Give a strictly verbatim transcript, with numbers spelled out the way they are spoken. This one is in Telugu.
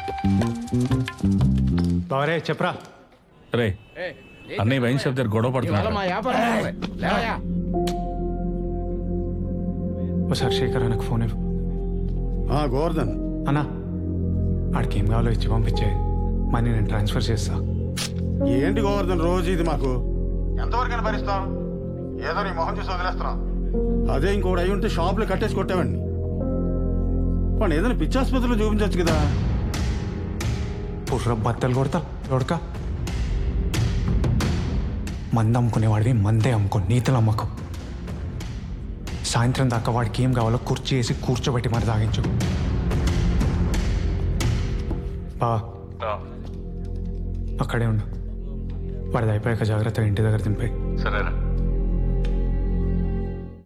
బావరే చెప్పరా. రే అన్నయ్య వైన్ షాప్ దగ్గర గొడవ పడుతున్నారు. ఒకసారి శేఖర్ నాకు ఫోన్ ఇవ్వు. గోవర్ధన్ అన్నా ఆడికి ఏం కావాలో ఇచ్చి పంపించే, మనీ నేను ట్రాన్స్ఫర్ చేస్తా. ఏంటి గోవర్ధన్ రోజు ఇది మాకు ఎంతవరకైనా భరిస్తాం? ఏదో నీ మొహం చూసి వదిలేస్తున్నాం. అదే ఇంకోటి అయి ఉంటే షాపులో కట్టేసి కొట్టావండి. వాడు ఏదైనా పిచ్చాసుపత్రిలో చూపించవచ్చు కదా. పుర్ర బద్దలు కొడతా కొడక. మంద అమ్ముకునేవాడివి మందే అమ్ముకో, నీతలు అమ్మకు. సాయంత్రం దాకా వాడికి ఏం కావాలో కుర్చీ వేసి కూర్చోబెట్టి మరి తాగించు. బా అక్కడే ఉండు. వాడిది అయిపోయాక జాగ్రత్తగా ఇంటి దగ్గర దింపే. సరేరా.